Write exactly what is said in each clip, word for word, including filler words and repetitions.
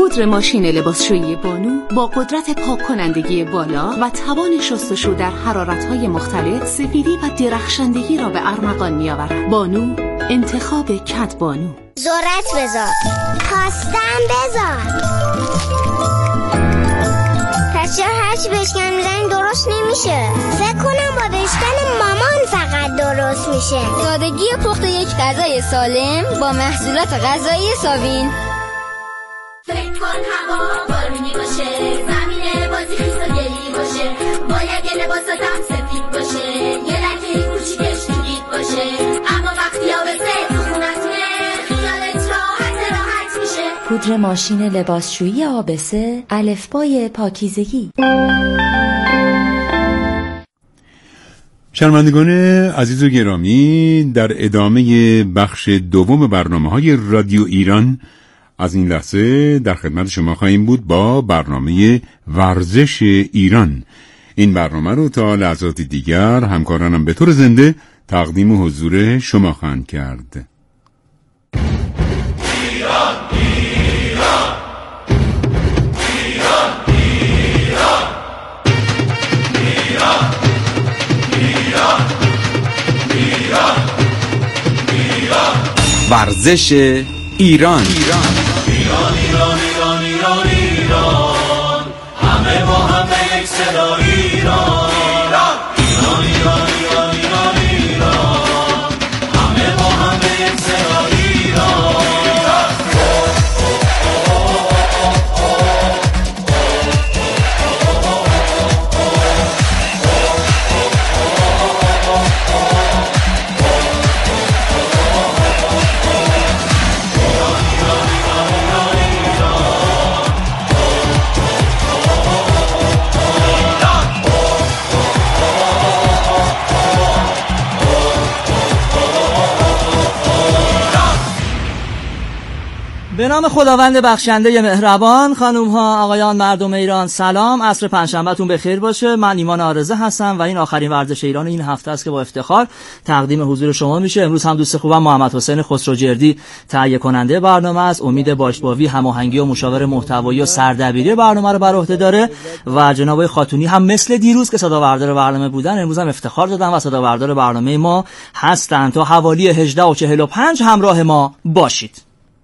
پودر ماشین لباسشویی بانو با قدرت پاک کنندگی بالا و توان شستشو در حرارت‌های مختلف سفیدی و درخشندگی را به ارمغان می‌آورد. بانو، انتخاب کد بانو. ذرت بذار، خواستم بذار. پس چرا هرچی بشکن میزنی درست نمیشه؟ فکر کنم با بشکن مامان فقط درست میشه. سادگی پخت یک غذای سالم با محصولات غذایی ساوین. فکر کن هوا بارونی باشه، زمین بازی خیس و گلی باشه، باید یه لباساتم سفید باشه، یه لکه کوچیکش تو دید باشه، اما وقتی آبسه تو خونتونه خیالت راحت راحت میشه. پودر ماشین لباسشویی آبسه، الفبای پاکیزگی. شنوندگان عزیز و گرامی، در ادامه بخش دوم برنامه‌های رادیو ایران از این لحظه در خدمت شما خواهیم بود با برنامه ورزش ایران. این برنامه رو تا لحظات دیگر همکارانم به طور زنده تقدیم حضور شما خواهند کرد. ایران ایران ایران ایران ایران ایران ایران ایران ورزش ایران. ایران ایران ایران ایران ایران همه با همه یک صدا ایران ایران ایران ایران ایران ایران همه با همه یک صدا ایران. به نام خداوند بخشنده مهربان، خانم ها، آقایان، مردم ایران، سلام. عصر پنجشنبهتون بخیر باشه. من ایمان آرزه هستم و این آخرین ورزش ایران این هفته است که با افتخار تقدیم حضور شما میشه. امروز هم دوست خوبم محمد حسین خسروجردی تهیه کننده برنامه است. امید باشباوی هماهنگی و مشاور محتوایی و سردبیری برنامه رو بر عهده داره و جناب خاتونی هم مثل دیروز که صداوردار برنامه بودن امروز هم افتخار دادن و صداوردار برنامه ما هستند. تا حوالی هجده و چهل و پنج همراه ما باشید.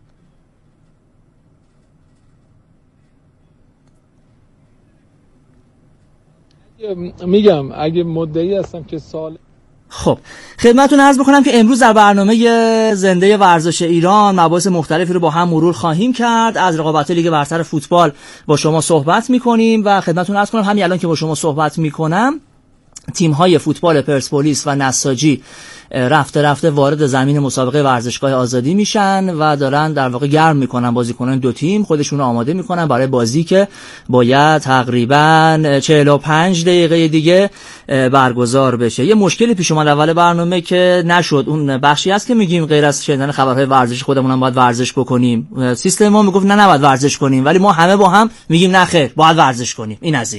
میگم اگه مدعی هستم که سال خب خدمتتون عرض بکنم که امروز در برنامه زنده ورزش ایران مباحث مختلفی رو با هم مرور خواهیم کرد. از رقابت لیگ برتر فوتبال با شما صحبت میکنیم و خدمتتون عرض کنم همین الان که با شما صحبت میکنم تیم‌های فوتبال پرسپولیس و نساجی رفته رفته وارد زمین مسابقه ورزشگاه آزادی میشن و دارن در واقع گرم میکنن بازیکنان دو تیم، خودشون رو آماده میکنن برای بازی که باید تقریبا چهل و پنج دقیقه دیگه برگزار بشه. یه مشکلی پیش اومد اول برنامه که نشد. اون بخشی هست که میگیم غیر از شنیدن خبرهای ورزشی خودمون هم باید ورزش بکنیم. سیستم ما میگفت نه نباید ورزش کنیم، ولی ما همه با هم میگیم نه خیر باید ورزش کنیم. این از این.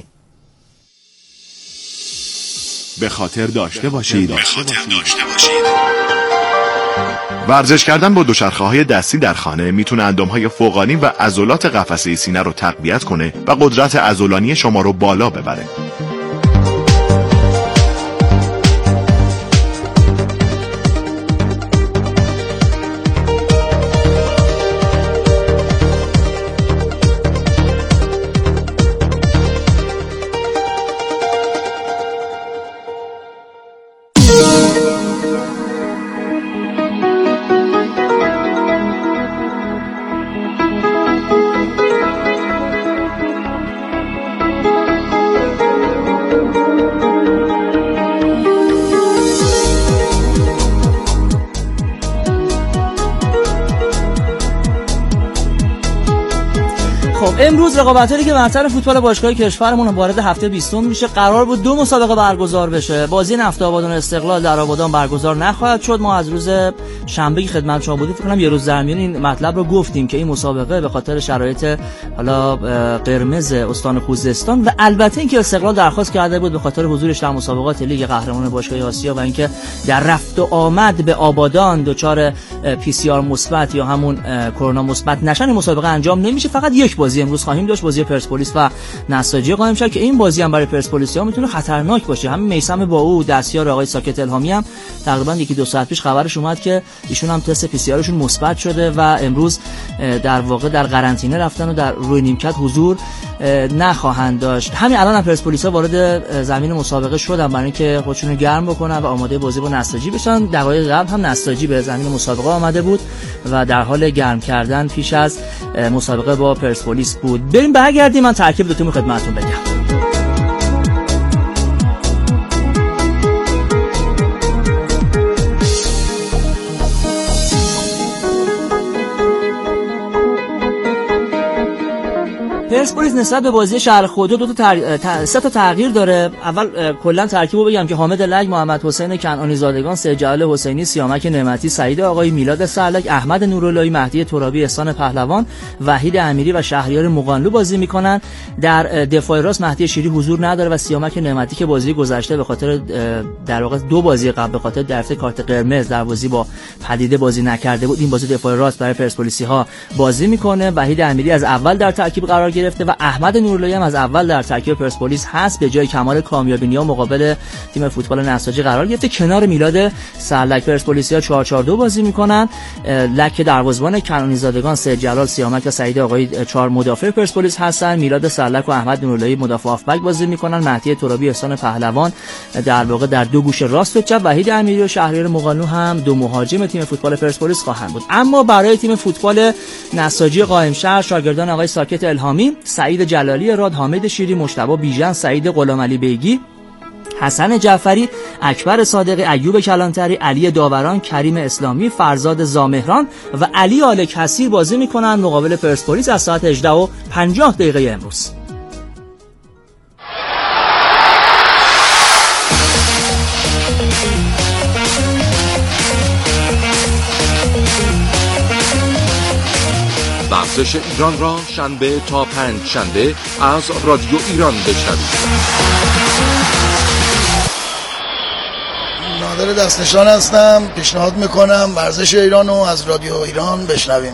به خاطر داشته باشید. به خاطر داشته باشید. ورزش کردن با دوچرخه‌های دستی در خانه میتونه اندام‌های فوقانی و عضلات قفسه سینه رو تقویت کنه و قدرت عضلانی شما رو بالا ببره. امروز رقابت لیگ برتر فوتبال باشگاه کشورمون وارد هفته بیستم میشه. قرار بود دو مسابقه برگزار بشه. بازی نفت آبادان استقلال در آبادان برگزار نخواهد شد. ما از روز شنبه که خدمت شما بودیم فکر کنم یه روز در میون این مطلب رو گفتیم که این مسابقه به خاطر شرایط حالا قرمز استان خوزستان و البته اینکه استقلال درخواست کرده بود به خاطر حضورش در مسابقات لیگ قهرمانان باشگاه آسیا و اینکه در رفت و آمد به آبادان دچار پی سی آر مثبت یا همون کرونا مثبت نشن مسابقه انجام نمیشه. فقط یک بازی امروز خواهیم داشت، بازی پرسپولیس و نساجی قائمشهر که این بازی هم برای پرسپولیسی‌ها میتونه خطرناک باشه. همین میثم باو دستیار آقای ساکت الهامی هم تقریبا یکی دو ساعت پیش خبرش اومد که ایشون هم تست پی سی آرشون مثبت شده و امروز در واقع در قرنطینه رفتن و در روی نیمکت حضور نخواهند داشت. همین الان هم پرسپولیس‌ها وارد زمین مسابقه شدن برای اینکه خودشون رو گرم بکنن و آماده بازی با نساجی بشن. دقایق قبل هم نساجی به زمین مسابقه آمده بود و در حال گرم کردن پیش از مسابقه با پرسپولیس بود. بریم برگردیم، من ترکیب دو تیم خدمتتون بگم. پرسپولیس نسبت به بازی شهر خودرو دو تا تر... ت... سه تا تغییر داره. اول کلا ترکیبو بگم که حامد لگ، محمد حسین کنعانی زادگان، سید جلال حسینی، سیامک نعمتی، سعید آقایی، میلاد سرلک، احمد نوراللهی، مهدی ترابی، احسان پهلوان، وحید امیری و شهریار مقانلو بازی میکنن. در دفاع راست مهدی شیری حضور نداره و سیامک نعمتی که بازی گذشته به خاطر در واقع دو بازی قبل به خاطر دریافت کارت قرمز در بازی با پدیده بازی نکرده بود، این بازی دفاع راست برای پرسپولیسی‌ها بازی میکنه. وحید امیری از اول در ترکیب قرار گرفته و احمد نوراللهی هم از اول در ترکیب پرسپولیس هست، به جای کمال کامیابی‌نیا مقابل تیم فوتبال نساجی قرار گرفته. کنار میلاد سرلک پرسپولیس‌ها چهار چهار دو بازی میکنن. لک دروازه‌بان، کنعانی زادگان، سید جلال، سیامک و سعید آقایی چهار مدافع پرسپولیس هستن. میلاد سرلک و احمد نوراللهی مدافع هافبک بازی میکنن. مهدی ترابی، احسان پهلوان در واقع در دو گوشه راست و چپ. وحید امیری و شهریار مقانلو هم دو مهاجم تیم فوتبال پرسپولیس خواهند بود. اما برای تیم فوتبال نساجی قائمشهر شاگردان آقای ساکت الهامی، سعید جلالی راد، حامد شیری، مجتبی بیژن، سعید غلامعلی بیگی، حسن جعفری، اکبر صادقی، ایوب کلانتری، علی داوران، کریم اسلامی، فرزاد زامهران و علی آل کثیر بازی میکنن مقابل پرسپولیس از ساعت هجده و پنجاه دقیقه امروز. ورزش ایران را شنبه تا پنج شنبه از رادیو ایران بشنوید. نادر دستنشان هستم، پیشنهاد میکنم ورزش ایران رو از رادیو ایران بشنویم.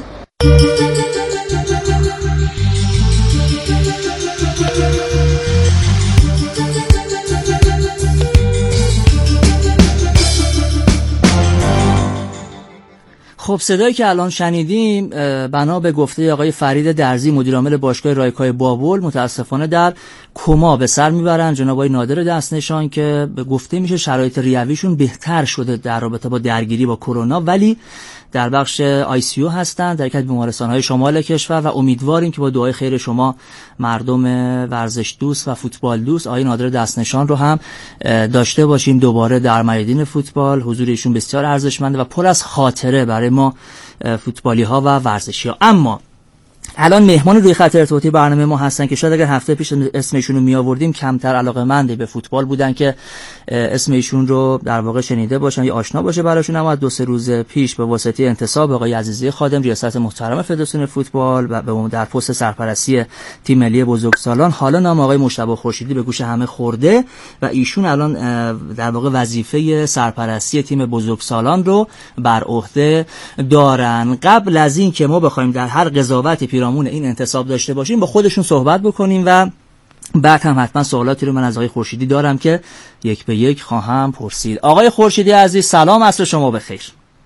خب صدایی که الان شنیدیم بنا به گفته آقای فرید درزی مدیر عامل باشگاه رایکای بابل متاسفانه در کما به سر میبرن جناب آقای نادر دستنشان که به گفته میشه شرایط ریویشون بهتر شده در رابطه با درگیری با کرونا، ولی در بخش آی سی یو هستن در یک از بیمارستان‌های شمال کشور و امیدواریم که با دعای خیر شما مردم ورزش دوست و فوتبال دوست آقای نادر دستنشان رو هم داشته باشیم دوباره در میدان فوتبال. حضور ایشون بسیار ارزشمنده و پر از خاطره برای ما فوتبالی‌ها و ورزشی‌ها. اما الان مهمان روی خط ارتباطی برنامه ما هستن که شاید اگر هفته پیش اسمشون رو می آوردیم کمتر علاقه‌مند به فوتبال بودن که اسم ایشون رو در واقع شنیده باشن یا آشنا باشه براشون. اما دو سه روز پیش به واسطه انتصاب آقای عزیزی خادم ریاست محترم فدراسیون فوتبال و به در پست سرپرستی تیم ملی بزرگسالان، حالا نام آقای مجتبی خورشیدی به گوش همه خورده و ایشون الان در واقع وظیفه سرپرستی تیم بزرگسالان رو بر عهده دارن. قبل از این که ما بخوایم در هر قضاوتی پیرامون این انتصاب داشته باشیم با خودشون صحبت بکنیم و بعد هم حتما سوالاتی رو من از آقای خورشیدی دارم که یک به یک خواهم پرسید. آقای خورشیدی عزیز سلام، عصر شما بخیر.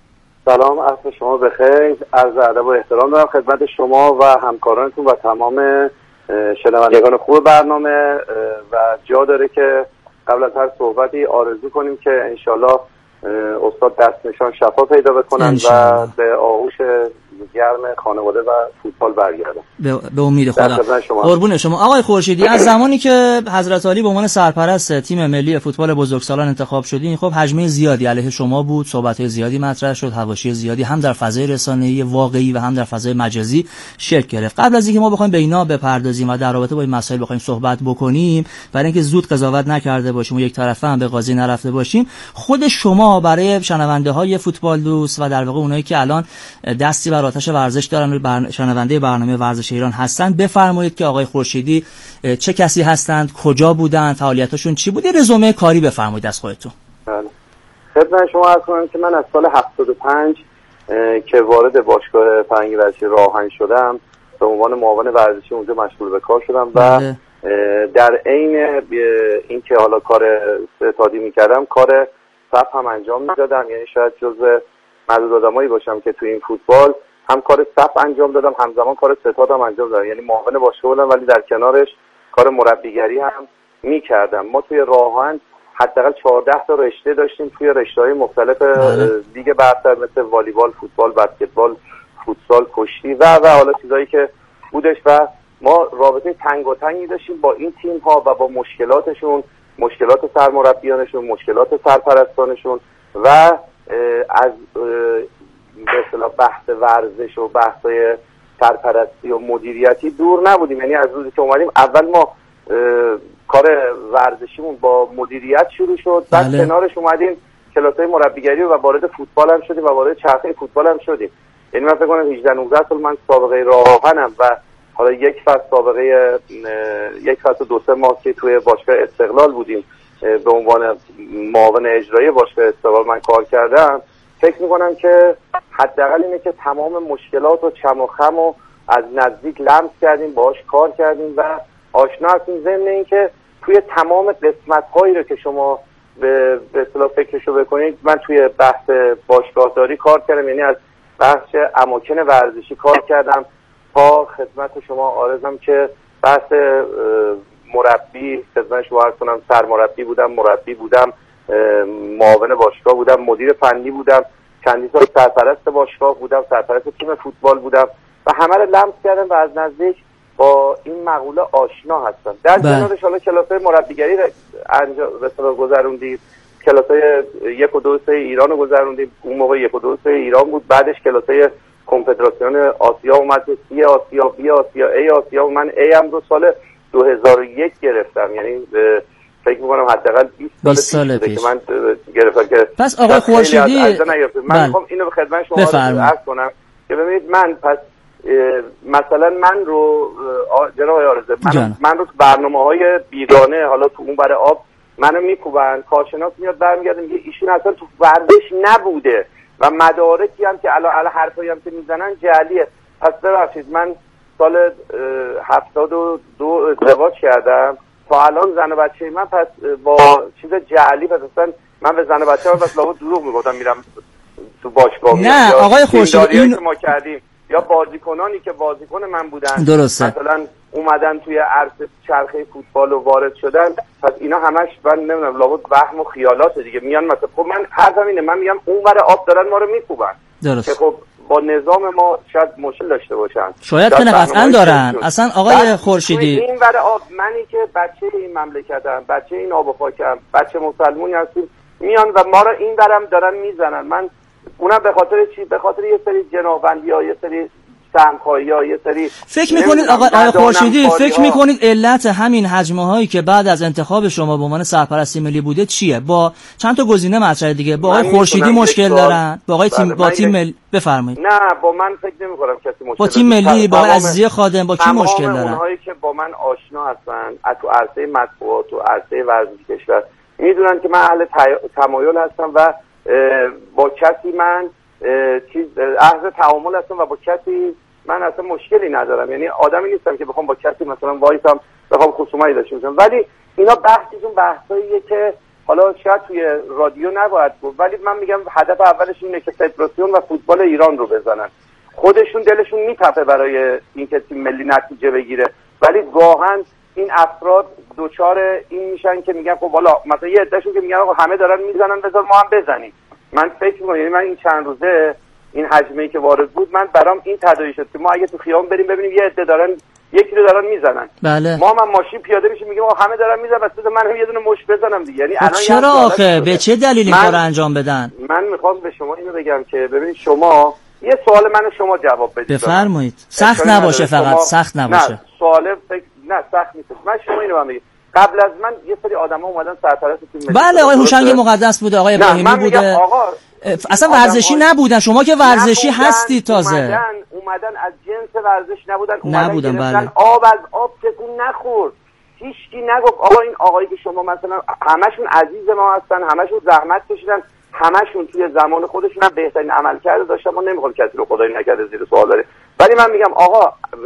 سلام، عصر شما بخیر. عرض ادب و احترام دارم خدمت شما و همکارانتون و تمام شنوندگان خوب برنامه و جا داره که قبل از هر صحبتی آرزو کنیم که انشالله استاد دستنشان شفا پیدا بکنن و به آغوش گرم خانواده و فوتبال برگردن. به, به امید خدا. قربون شما. آقای خورشیدی از زمانی که حضرت عالی به عنوان سرپرست تیم ملی فوتبال بزرگسالان انتخاب شدین، خب حجمه زیادی علیه شما بود، صحبت‌های زیادی مطرح شد، حواشی زیادی هم در فضای رسانه‌ای واقعی و هم در فضای مجازی شکل گرفت. قبل از اینکه ما بخوایم به اینا بپردازیم و در رابطه با این مسائل بخوایم صحبت بکنیم، برای اینکه زود قضاوت نکرده باشیم و یک طرفه هم به قاضی نرفته باشیم، خود شما برای شنونده‌های فوتبال دوست و در واقع اونایی که الان دستی بر آتش ورزش دارن بر... شنونده برنامه ورزش ایران هستن بفرمایید که آقای خورشیدی چه کسی هستند، کجا بودن، فعالیتاشون چی بود، یه رزومه کاری بفرمایید از خودتون. بله. خدمت شما عرض کنم که من از سال هفتاد و پنج که وارد باشگاه فرهنگی ورزشی راهن شدم به عنوان معاون ورزشی اونجا مشغول به کار شدم و در عین این که حالا کار ستادی میکردم کار صف هم انجام میدادم. یعنی شاید جزو معدود آدمایی باشم که تو این فوتبال هم کار صف انجام دادم همزمان کار ستاد هم انجام دادم. یعنی معاون باشگاه بودم ولی در کنارش کار مربیگری هم میکردم. ما توی راهن حداقل چهارده تا رشته داشتیم توی رشته‌های مختلف لیگ برتر مثل والیبال، فوتبال، بسکتبال، فوتسال، کشتی و و حالا چیزایی که بودش و ما رابطه تنگاتنگی داشتیم با این تیم ها و با مشکلاتشون، مشکلات سرمربیانشون، مشکلات سرپرستانشون و از به اصطلاح بحث ورزش و بحث‌های سرپرستی و مدیریتی دور نبودیم. یعنی از روزی که اومدیم اول ما کار ورزشیمون با مدیریت شروع شد، بعد بله. کنارش اومدیم کلاس‌های مربیگری و وارد فوتبال هم شدیم و وارد چرخه فوتبال هم شدیم. یعنی من فکر کنم هجده نوزده سال من سابقه راهنم و حالا یک فصل سابقه یک فصل دو سه ماه که توی باشگاه استقلال بودیم به عنوان معاون اجرایی باشگاه استقلال من کار کردم. فکر میکنم که حداقل اینه که تمام مشکلات و چم و خم و از نزدیک لمس کردیم، باهاش کار کردیم و آشنا هستیم. ضمن این که توی تمام قسمت‌هایی رو که شما به به اصطلاح فکرشو بکنید من توی بحث باشگاهداری کار کردم. یعنی از بحث اماکن ورزشی کار کردم تا خدمت شما عارضم که بحث مربی خدمت شما عرض کنم سرمربی بودم، مربی بودم، معاون باشگاه بودم، مدیر فنی بودم، چندین سال سرپرست باشگاه بودم، سرپرست تیم فوتبال بودم و همه رو لمس کردم و از نزدیک با این مقوله آشنا هستم. در کنارش حالا کلاس‌های مربیگری انجام به گذروندیم، کلاس‌های یک و دو سه ایران رو گذروندیم. اون موقع یک و دو سه ایران بود، بعدش کلاس‌های کنفدراسیون آسیا اومد، سی آسیا، بی آسیا، ای آسیا و من ای هم رو سال دو هزار و یک گرفتم. یعنی فکر می‌کنم حداقل بیست سال پیش که من گرفتم. که پس آقای خورشیدی من می‌خوام اینو به خدمت شما عرض کنم که ببینید من پس مثلا من رو جناب آرزه من, من رو برنامه‌های بیگانه حالا تو اون بر آب منو میکوبن، کارشناس میاد برمیگرده میگه ایشون اصلا تو ورزش نبوده و مدارکی هم که الان الان حرفایی هم که میزنن جعلیه. پس ببخشید من سال هفتاد و دو ازدواج کردم تا الان زن و بچه من پس با چیز جعلی پس اصلا من به زن و بچه من پس لابد دروغ میگفتم میرم تو باشگاه. نه آقای خورشیدی این که ما کردیم یا بازیکنانی که بازیکن من بودن درسته مثلا اومدن توی عرصه چرخه فوتبال و وارد شدن، پس اینا همش من نمیدونم لابد وهم و خیالات دیگه میان. مثلا خب من حرفم اینه، من میگم اون ور آب دارن ما رو میکوبن که خب با نظام ما شاید مشکل داشته باشن، شاید که قطعا دارن. اصلا آقای خورشیدی این ور آب منی که بچه این مملکتم، بچه این آب و خاکم، بچه مسلمونی هستیم، میان و ما رو این ورم دارن میزنن. من اونم به خاطر چی؟ به خاطر یه سری جنابندی ها، یه سری سهمخواهی ها، یه سری فکر میکنید آقای خورشیدی فکر میکنید علت همین هجمه هایی که بعد از انتخاب شما به عنوان سرپرست ملی بوده چیه؟ با چند تا گزینه مطرح دیگه با آقای خورشیدی مشکل دارن، با آقای تیم با تیم ملی بفرمایید. نه با من فکر نمیکنم کسی مشکل با تیم ملی، با عزیزی خادم، با کی مشکل دارن؟ اونهایی که با من آشنا هستن از تو عرصه مطبوعات و عرصه ورزش کشور میدونن که من اهل تمایل هستم و با کسی من چیز اهل تعامل هستم و با کسی من اصلا مشکلی ندارم. یعنی آدمی نیستم که بخوام با کسی مثلا وایسم بخوام خصومتی داشته باشم. ولی اینا بحثشون بحثاییه که حالا شاید توی رادیو نباید گفت، ولی من میگم هدف اولش اینه که فدراسیون و فوتبال ایران رو بزنن. خودشون دلشون میتپه برای اینکه تیم ملی نتیجه بگیره، ولی واقعا این افراد دوچار این میشن که میگن خب والا مثلا یه عدهشون که میگن آقا همه دارن میزنن بذار ما هم بزنیم. من فکر می‌کنم یعنی من این چند روزه این حجمه‌ای که وارد بود من برام این تداعی شد که ما اگه تو خیابون بریم ببینیم یه عده دارن یکی رو دارن میزنن، بله. ما هم ماشین پیاده میشیم میگیم آقا همه دارن میزنن بس من هم یه دونه مش بزنم دیگه. یعنی الان چرا آخه به چه دلیلی کار انجام بدن؟ من میخوام به شما اینو بگم که ببینید شما یه سوال منو شما جواب بدید. بفرمایید. سخت نباشه فقط شما... سخت نباشه. نه سوال فکر... نه سخت نیست. من شما اینو بگم قبل از من یه سری آدما اومدن سرپرست تیم ملی. بله آقای هوشنگ مقدس بوده، آقای ابراهیمی بوده. آقا اصلا ورزشی نبودن، شما که ورزشی هستی تازه. اومدن اومدن از جنس ورزش نبودن، اومدن نبودن بله. آب از آب تکون نخورد. هیچکی نگفت آقا این آقایی که شما مثلا همشون عزیز ما هستن، همشون زحمت کشیدن، همشون توی زمان خودشون هم بهترین عملکرد داشتن. ما نمیخوام کسی رو خدای نکرده زیر سوال بره، ولی من میگم آقا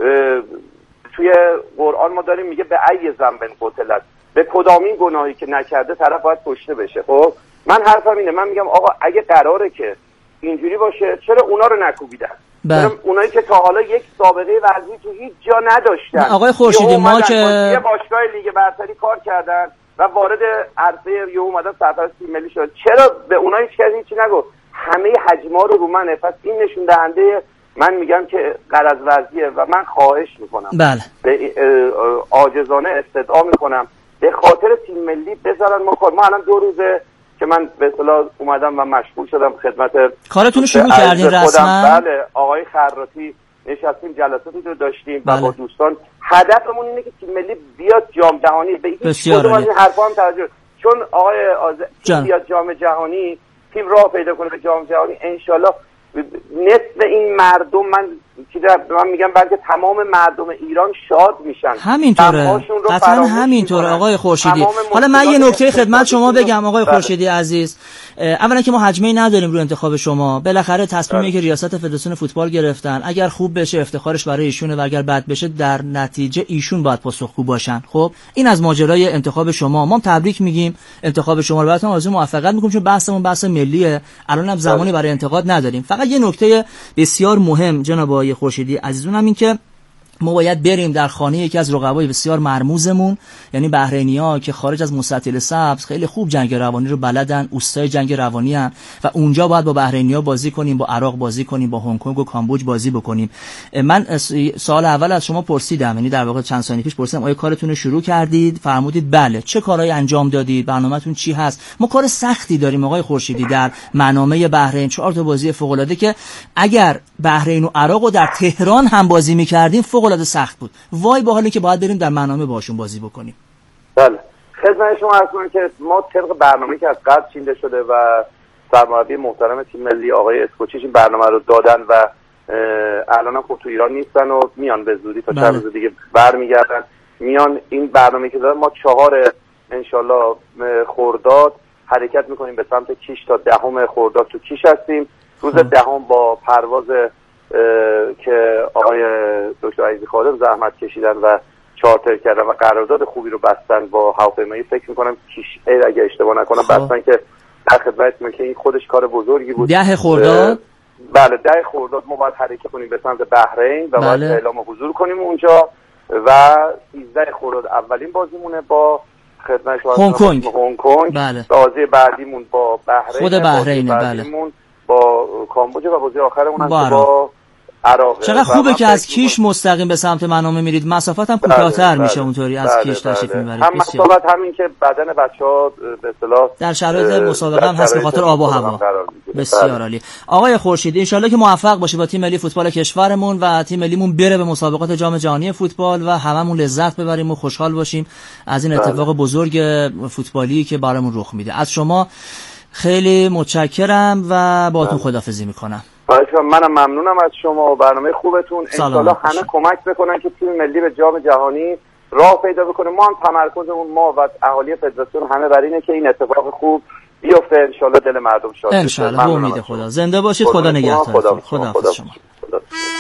توی قرآن ما داریم میگه به ای ذنب قتلت، به کدامین گناهی که نکرده طرف باید کشته بشه. خب من حرفم اینه، من میگم آقا اگه قراره که اینجوری باشه چرا اونا رو نکوبیدن؟ چرا اونایی که تا حالا یک سابقه ورزشی تو هیچ جا نداشتن؟ آقای خورشیدی ما که یه باشگاه لیگ برتری کار کردن و وارد عرصه یه اومدن سرپرست تیم ملی شد، چرا به اونها هیچ کسی هیچی نگفت؟ همه حجما رو رو منه. پس این نشون دهنده من میگم که غرض ورزیه و من خواهش میکنم بله به عاجزانه استدعا میکنم به خاطر تیم ملی بذارن ما کار. ما الان دو روزه که من به اصطلاح اومدم و مشغول شدم خدمت کارتون شروع کردین رسما. بله آقای خراطی نشستیم جلساتی رو داشتیم بله. و با دوستان هدفمون اینه که تیم ملی بیاد جام جهانی. به هیچ کدوم از این حرفا هم توجه، چون آقای آز... بیاد جام جهانی تیم راه پیدا کنه به جام جهانی انشالله نصف این مردم من من میگم بلکه تمام مردم ایران شاد میشن. همینطوره قطعا همینطوره آقای خورشیدی. حالا من یه نکته خدمت شما بگم آقای خورشیدی عزیز، اولا که ما حجمه نداریم رو انتخاب شما، بالاخره تصمیمی که ریاست فدراسیون فوتبال گرفتن اگر خوب بشه افتخارش برای ایشونه و اگر بد بشه در نتیجه ایشون باید پاسخگو باشن. خب این از ماجرای انتخاب شما، ما تبریک میگیم انتخاب شما رو، براتون آرزوی موفقیت میکنم چون بحثمون بحث ملیه، الان هم زمانی برای انتقاد نداریم. فقط یه نکته بسیار مهم جناب آقای خورشیدی عزیزون هم این که ما باید بریم در خانه یکی از رقبای بسیار مرموزمون، یعنی بحرینی‌ها که خارج از مستطیل سبز خیلی خوب جنگ روانی رو بلدن، اوستای جنگ روانی ان و اونجا باید با بحرینی‌ها بازی کنیم، با عراق بازی کنیم، با هنگ کنگ و کامبوج بازی بکنیم. من سال اول از شما پرسیدم، یعنی در واقع چند ثانیه پیش پرسیدم آیا کارتون رو شروع کردید؟ فرمودید بله. چه کارهایی انجام دادید؟ برنامه‌تون چی هست؟ ما کار سختی داریم آقای خورشیدی در منامه بحرین، چهار تا بازی فوق‌العاده که اگر بحرین و عراق رو در تهران هم بازی می‌کردیم فوق‌العاده سخت بود. وای با حالی که باید بریم در منامه باشون بازی بکنیم. بله خدمت شما عرض کنم که ما طبق برنامه‌ای که از قبل چیده شده و سرمربی محترم تیم ملی آقای اسکوچیش این برنامه رو دادن و الان هم خب تو ایران نیستن و میان به زودی تا چند روز دیگه برمیگردن میان. این برنامه‌ای که دادن ما چهار انشالله خرداد حرکت میکنیم به سمت کیش تا دهم خرداد تو کیش هستیم. روز دهم با پرواز که آقای دکتر عزیزی خادم زحمت کشیدن و چارتر کردن و قرارداد خوبی رو بستن با هواپیمایی، فکر میکنم کیش ایر اگه اشتباه نکنم بستن که در خدمتتون که این خودش کار بزرگی بود. ده خرداد بله ده خرداد ما باید حرکت کنیم به سمت بحرین و باید اعلام حضور کنیم اونجا و سیزده خرداد اولین بازیمونه با خدمت شما هنگ کنگ هنگ کنگ بله. بازی بعدیمون با بحرین خود بحرین بله با کامبوج و بازی آخرمون هم با عراق. چقدر خوبه که از کیش مستقیم به سمت منامه میرید، مسافت هم کوتاه‌تر میشه اونطوری از کیش تشریف میبرید. هم مسافت همین که بدن بچه‌ها به اصطلاح در شرایط مسابقه هم هست به خاطر آب و هوا. بسیار عالی. آقای خورشیدی ان شاءالله که موفق باشید با تیم ملی فوتبال کشورمون و تیم ملیمون بره به مسابقات جام جهانی فوتبال و هممون لذت ببریم و خوشحال باشیم از این اتفاق بزرگ فوتبالی که برامون رخ میده. از شما خیلی متشکرم و باهاتون خداحافظی میکنم. منم ممنونم از شما و برنامه خوبتون. انشالله همه کمک بکنن که تیم ملی به جام جهانی راه پیدا بکنه. ما هم تمرکزمون ما و اهالی فدراسیون همه بر اینه که این اتفاق خوب بیفته. انشالله دل مردم شاد بشه. انشالله به امید خدا. زنده باشید. خدا نگهدار. خدا خدا شما. خدا.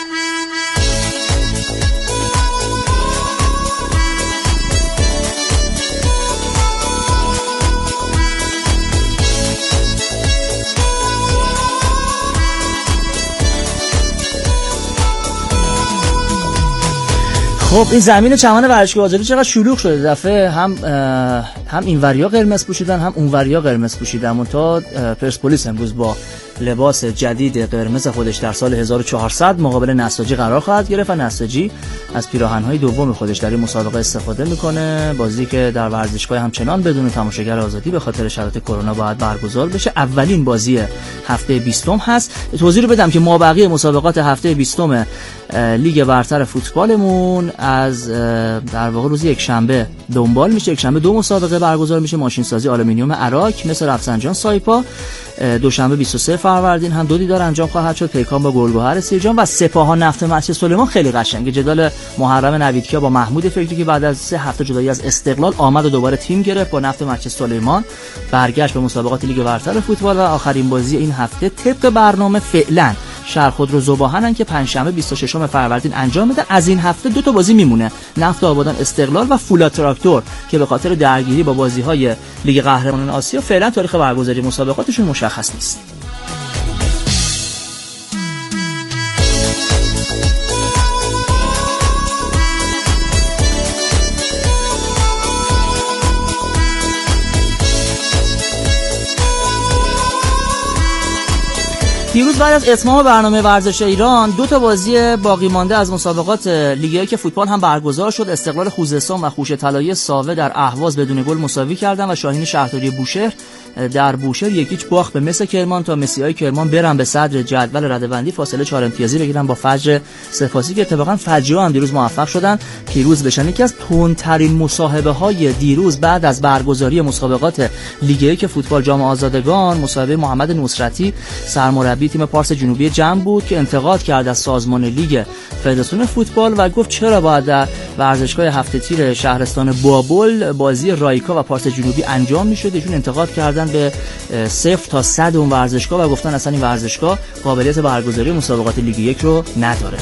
خب این زمین چمن ورزشگاه آزادی چقدر شلوغ شده. دفعه هم هم این وریا قرمز پوشیدن هم اون وریا قرمز پوشیدن. منتها پرسپولیس امروز با لباس جدید قرمز خودش در سال هزار و چهارصد مقابل نساجی قرار خواهد گرفت و نساجی از پیراهن‌های دوم خودش در این مسابقه استفاده میکنه. بازی که در ورزشگاه همچنان بدون تماشاگر آزادی به خاطر شرایط کرونا باید برگزار بشه. اولین بازی هفته بیستم هست. توضیح رو بدم که مابقی مسابقات هفته بیستم لیگ برتر فوتبالمون از در واقع روز یک شنبه دنبال میشه. یک شنبه دو مسابقه برگزار میشه. ماشین سازی آلومینیوم عراق مثل رفسنجان سایپا. دوشنبه بیست و سه فروردین هم دو دیدار انجام خواهد شد. پیکان با گلگهر سیرجان و سپاهان نفت مسجد سلیمان. خیلی قشنگه. جدال محرم نویدکیا با محمود فکری که بعد از سه هفته جدایی از استقلال آمد و دوباره تیم گرفت با نفت مسجد سلیمان، برگشت به مسابقات لیگ برتر فوتبال و آخرین بازی این هفته طبق برنامه فعلا شهر خودرو ذوباهنن که پنجشنبه بیست و ششم فروردین انجام میدن. از این هفته دو تا بازی میمونه، نفت آبادان استقلال و فولاد تراکتور که به خاطر درگیری با بازی‌های لیگ قهرمانان آسیا فعلا تاریخ برگزاری مسابقاتشون مشخص نیست. دیروز بعد از اتمام برنامه ورزش ایران دو تا بازی باقی مانده از مسابقات لیگ یک فوتبال هم برگزار شد. استقلال خوزستان و خوشه طلایی ساوه در اهواز بدون گل مساوی کردن و شاهین شهرداری بوشهر در بوشهر یکیچ باخت به مس کرمان تا مسیای کرمان برن به صدر جدول رده‌بندی، فاصله چهار امتیازی بگیرن با فجر سپاسی که اتفاقا فجرها هم دیروز موفق شدن پیروز بشن. یکی از تندترین مصاحبه های دیروز بعد از برگزاری مسابقات لیگ یک فوتبال جام آزادگان مصاحبه محمد نصرتی سرمربی تیم پارس جنوبی جمع بود که انتقاد کرد از سازمان لیگ فدراسیون فوتبال و گفت چرا باید در ورزشگاه هفته تیر شهرستان بابل بازی رایکا و پارس جنوبی انجام میشد. ایشون انتقاد کردن به صفر تا صد اون ورزشگاه و گفتن اصلا این ورزشگاه قابلیت برگزاری مسابقات لیگ یک رو نداره.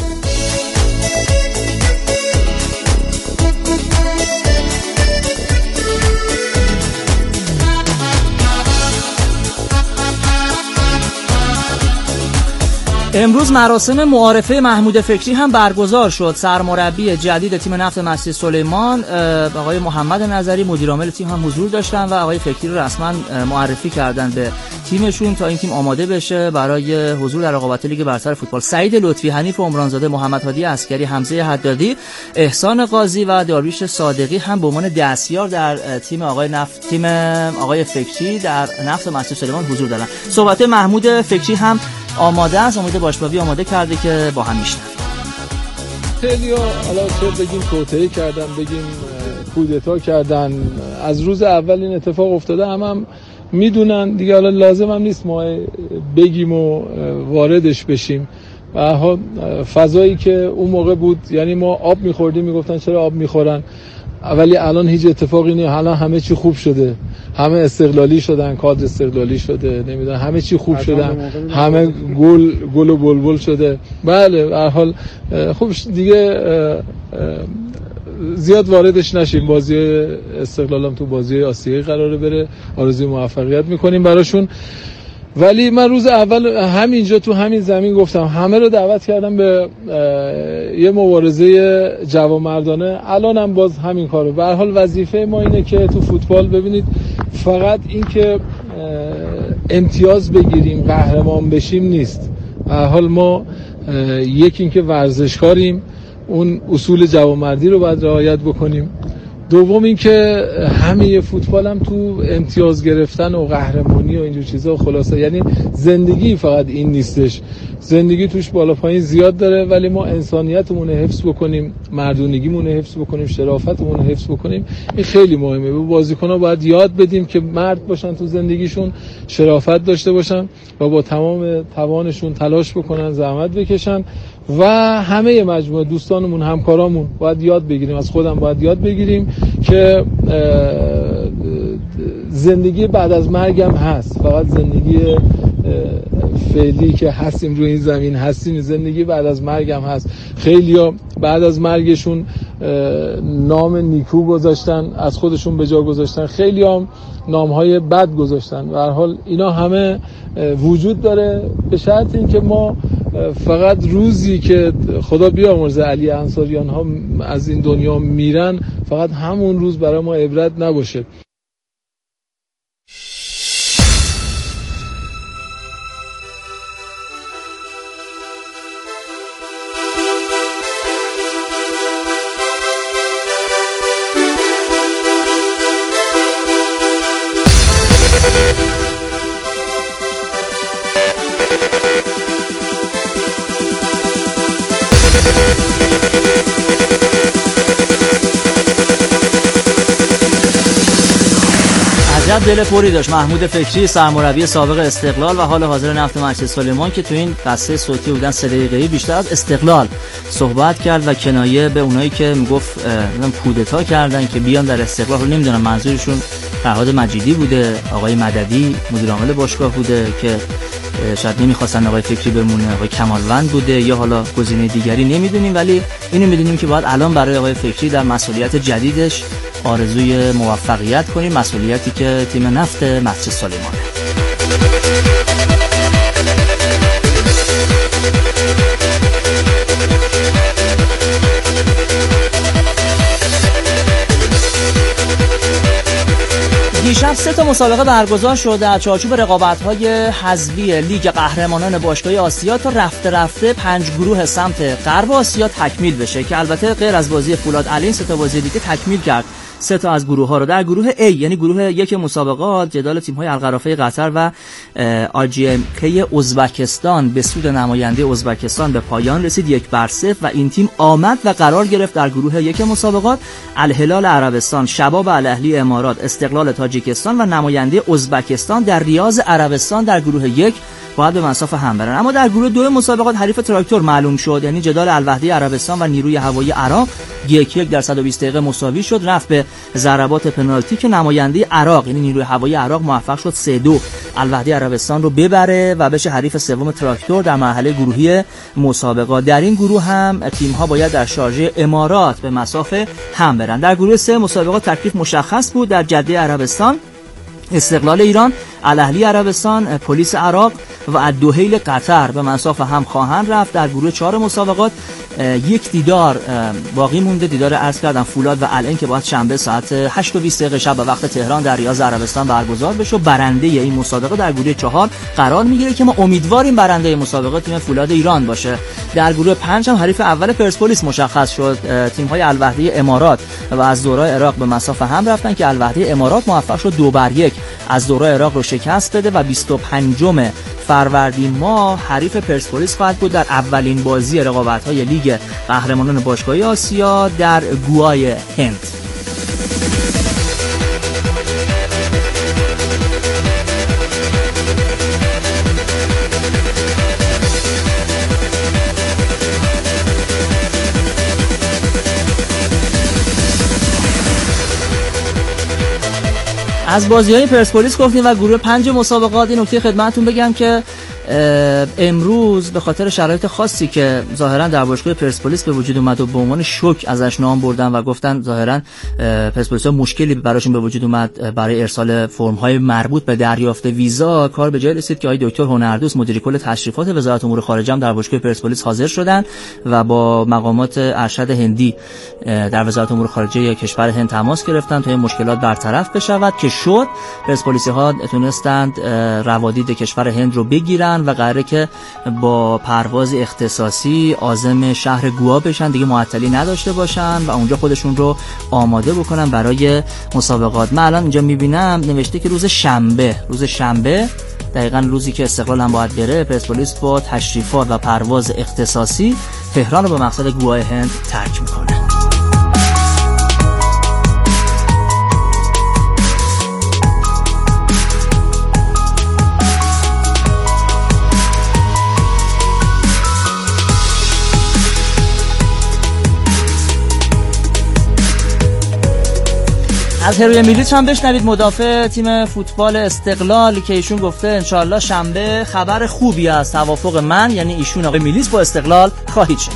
امروز مراسم معارفه محمود فکری هم برگزار شد. سرمربی جدید تیم نفت مسجد سلیمان آقای محمد نظری مدیرعامل تیم هم حضور داشتن و آقای فکری رو رسما معرفی کردن به تیمشون تا این تیم آماده بشه برای حضور در رقابت لیگ برتر فوتبال. سعید لطفی، حنیف عمرانزاده، محمد هادی عسکری، حمزه حدادی، احسان قاضی و داریوش صادقی هم به عنوان دستیار در تیم آقای نفت تیم آقای فکری در نفت مسجد سلیمان حضور دارن. صحبت محمود فکری هم آماده است، امید باشباوی آماده کرده که با هم میشنویم. خیلی‌ها حالا چه بگیم توطئه کردن، بگیم کودتا کردن، از روز اول این اتفاق افتاده، هم هم میدونن دیگه، حالا لازم هم نیست ما بگیم و واردش بشیم. و فضایی که اون موقع بود، یعنی ما آب میخوردیم میگفتن چرا آب میخورن، ولی الان هیچ اتفاقی نیست. الان همه چی خوب شده، همه استقلالی شدن، کادر استقلالی شده، نمیدونم همه چی خوب شدن، همه گل گل و بلبل شده. بله به هر حال خوب دیگه زیاد واردش نشیم. بازی استقلال هم تو بازی آسیایی قراره بره، آرزوی موفقیت میکنیم براشون. ولی من روز اول همینجا تو همین زمین گفتم همه رو دعوت کردم به یه مبارزه جوانمردانه. الان هم باز همین کارو. به هر حال وظیفه ما اینه که تو فوتبال ببینید فقط این که امتیاز بگیریم قهرمان بشیم نیست. به هر حال ما یکی این که ورزشکاریم، اون اصول جوانمردی رو باید رعایت بکنیم. دوم این که همه فوتبال هم تو امتیاز گرفتن و قهرمانی و اینجور چیزا خلاصه، یعنی زندگی فقط این نیستش، زندگی توش بالا پایین زیاد داره، ولی ما انسانیتمون رو حفظ بکنیم، مردونگیمون رو حفظ بکنیم، شرافتمون رو حفظ بکنیم. این خیلی مهمه. به بازیکن‌ها باید یاد بدیم که مرد باشن تو زندگیشون، شرافت داشته باشن و با تمام توانشون تلاش بکنن، زحمت بکشن. و همه مجموعه دوستانمون، همکارامون باید یاد بگیریم، از خودم باید یاد بگیریم که زندگی بعد از مرگم هست. فقط زندگی فعلی که هستیم روی این زمین هستیم، زندگی بعد از مرگم هست. خیلیا بعد از مرگشون نام نیکو گذاشتن، از خودشون به جا گذاشتن، خیلی هم نامهای بد گذاشتن. به هر حال اینا همه وجود داره، به شرط این که ما فقط روزی که خدا بیامرزه علی انصاریان ها از این دنیا میرن، فقط همون روز برای ما عبرت نباشه. دل پوری داشت محمود فکری، سرمربی سابق استقلال و حال حاضر نفت مسجد سلیمان، که تو این قصه صوتی بودن سه دقیقه‌ای بیشتر از استقلال صحبت کرد و کنایه به اونایی که میگفت کودتا کردن که بیان در استقلال، رو نمیدونم منظورشون فرهاد مجیدی بوده، آقای مددی مدیر عامل باشگاه بوده که شاید نمیخواستن آقای فکری بمونه، آقای کمالوند بوده یا حالا گزینه دیگری نمیدونیم، ولی اینو میدونیم که باید الان برای آقای فکری در مسئولیت جدیدش آرزوی موفقیت کنیم، مسئولیتی که تیم نفت مسجد سلیمانه. دیشب سه تا مسابقه برگزار شد در چارچوب رقابت‌های حذفی لیگ قهرمانان باشگاهی آسیا تا رفته رفته پنج گروه سمت غرب آسیا تکمیل بشه که البته غیر از بازی فولاد علی سه تا بازی دیگه تکمیل کرد سه تا از گروه ها رو. در گروه A یعنی گروه یک مسابقات جدال تیم‌های القرافه قطر و آر جی ام کی ازبکستان به سود نماینده ازبکستان به پایان رسید یک بر صفر و این تیم آمد و قرار گرفت در گروه یک مسابقات الهلال عربستان، شباب الاهلی امارات، استقلال تاجیکستان و نماینده ازبکستان در ریاض عربستان در گروه یک باید به مسافه هم برن. اما در گروه دو مسابقات حریف تراکتور معلوم شد، یعنی جدال الوحده عربستان و نیروی هوایی عراق یک یک در صد و بیست دقیقه مساوی شد، رفت به ضربات پنالتی که نماینده عراق یعنی نیروی هوایی عراق موفق شد سه دو الوحده عربستان رو ببره و بشه حریف سوم تراکتور در مرحله گروهی مسابقات. در این گروه هم تیم‌ها باید در شارژه امارات به مسافه هم برن. در گروه سه مسابقات تکلیف مشخص بود، در جده عربستان استقلال ایران، الاهلی عربستان، پلیس عراق و الدحیل قطر به مسافه هم خواهند رفت. در گروه چهار مسابقات یک دیدار باقی مونده، دیدار عرض کردم فولاد و العین که باید شنبه ساعت هشت و بیست دقیقه شب به وقت تهران در ریاض عربستان برگزار بشه. برنده این مسابقه در گروه چهار قرار میگیره که ما امیدواریم برنده مسابقه تیم فولاد ایران باشه. در گروه پنج هم حریف اول پرسپولیس مشخص شد، تیم‌های الوحده امارات و از دورای عراق به مسافه هم رفتن که الوحده امارات موفق شد دو بر یک از دورای عراق رو شکست بده و بیست و پنجم فروردین ماه حریف پرسپولیس خواهد بود در اولین بازی رقابت‌های لیگ قهرمانان باشگاهی آسیا در گوای هند. از بازی‌های پرسپولیس گفتیم و گروه پنج مسابقات. این نکته خدمتتون بگم که امروز به خاطر شرایط خاصی که ظاهرا در باشگاه پرسپولیس به وجود اومد و به عنوان شوک ازش نام بردن و گفتن ظاهرا پرسپولیس‌ها مشکلی براشون به وجود اومد برای ارسال فرم‌های مربوط به دریافت ویزا، کار به جای رسید که آقای دکتر هنردوست مدیر کل تشریفات وزارت امور خارجه هم در باشگاه پرسپولیس حاضر شدن و با مقامات ارشد هندی در وزارت امور خارجه کشور هند تماس گرفتن تا این مشکلات برطرف بشود که شد. پرسپولیس‌ها تونستند روادید کشور هند رو بگیرن و قراره که با پرواز اختصاصی عازم شهر گوا بشن، دیگه معطلی نداشته باشن و اونجا خودشون رو آماده بکنن برای مسابقات. من الان اینجا میبینم نوشته که روز شنبه روز شنبه دقیقاً روزی که استقلال هم باید بره، پرسپولیس با تشریفات و پرواز اختصاصی تهران رو به مقصد گوای هند ترک میکنه. از هروی میلیچ هم بشنوید، مدافع تیم فوتبال استقلال، که ایشون گفته انشالله شنبه خبر خوبی از توافق من یعنی ایشون آقای میلیچ با استقلال خواهید شنید.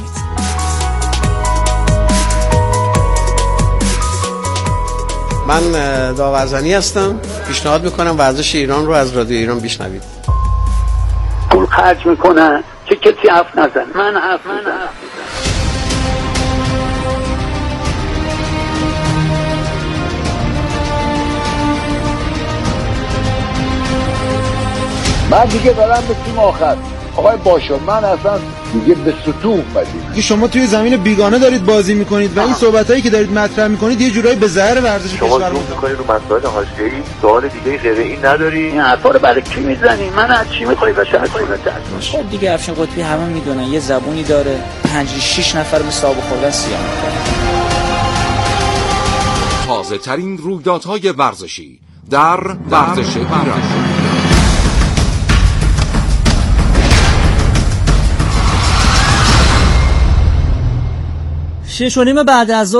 من داورزنی هستم، پیشنهاد میکنم ورزش ایران رو از رادیو ایران بشنوید. پول خرج میکنن که کسی حرف نزنه. من حرف نزنم. من دیگه دارم به تیم آخر آقای باشد، من اصلا دیگه به سطوح اومدیم. شما توی زمین بیگانه دارید بازی میکنید و این صحبتایی که دارید مطرح میکنید یه جورایی به ضرر ورزش کشور شما زوم میکنید رو مسائل حاشیه‌ای، سوال دیگه غیر این نداری. این حرفا رو برای کی میزنی؟ من از چی میخوای بشر کنی؟ خب دیگه افشین قطبی همه میدونن یه زبونی داره، پنج شش نفر به صاحب خوردن سیاه میکنه. تازه ترین رویدادهای ورزشی در ورزش ایران. شش و نیم بعد از ظهر